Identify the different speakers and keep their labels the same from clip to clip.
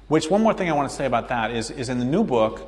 Speaker 1: Which, one more thing I want to say about that is in the new book,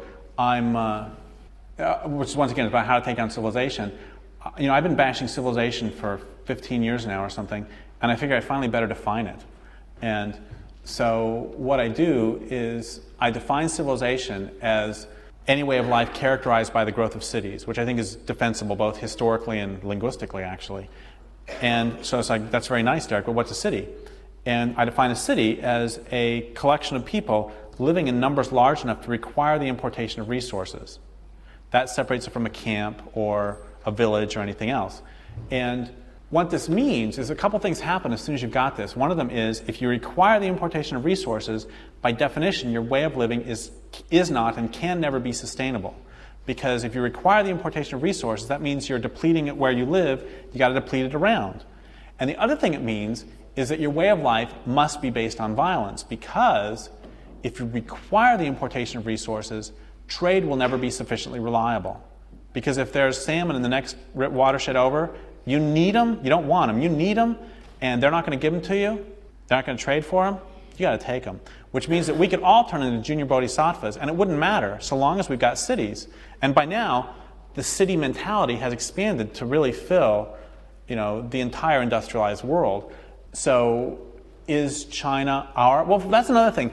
Speaker 1: which is once again about how to take down civilization. I've been bashing civilization for 15 years now or something, and I figure I finally better define it. And so what I do is I define civilization as any way of life characterized by the growth of cities, which I think is defensible both historically and linguistically, actually. And so it's like, that's very nice, Derek, but what's a city? And I define a city as a collection of people living in numbers large enough to require the importation of resources. That separates it from a camp or a village or anything else. And what this means is a couple things happen as soon as you've got this. One of them is if you require the importation of resources, by definition, your way of living is not and can never be sustainable. Because if you require the importation of resources, that means you're depleting it where you live, you got to deplete it around. And the other thing it means is that your way of life must be based on violence, because if you require the importation of resources, trade will never be sufficiently reliable. Because if there's salmon in the next watershed over, you need them, you don't want them, you need them, and they're not going to give them to you, they're not going to trade for them, you got to take them. Which means that we could all turn into junior bodhisattvas, and it wouldn't matter so long as we've got cities. And by now, the city mentality has expanded to really fill, the entire industrialized world. So is China our... Well, that's another thing.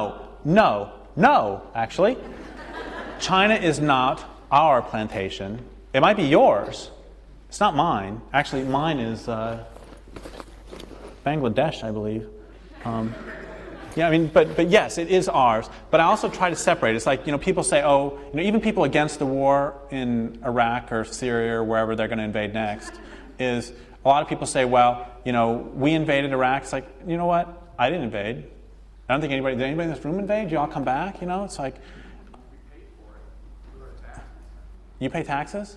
Speaker 1: No, actually. China is not our plantation. It might be yours. It's not mine. Actually, mine is Bangladesh, I believe. But yes, it is ours. But I also try to separate. It's like, people say, even people against the war in Iraq or Syria or wherever they're going to invade next, is a lot of people say, well, we invaded Iraq. It's like, you know what? I didn't invade. I don't think did anybody in this room invade? You all come back? It's like, you pay taxes?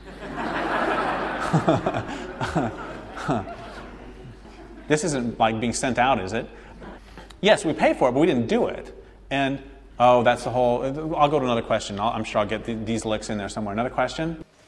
Speaker 1: This isn't like being sent out, is it? Yes, we pay for it, but we didn't do it. And, that's the whole... I'll go to another question. I'm sure I'll get these licks in there somewhere. Another question?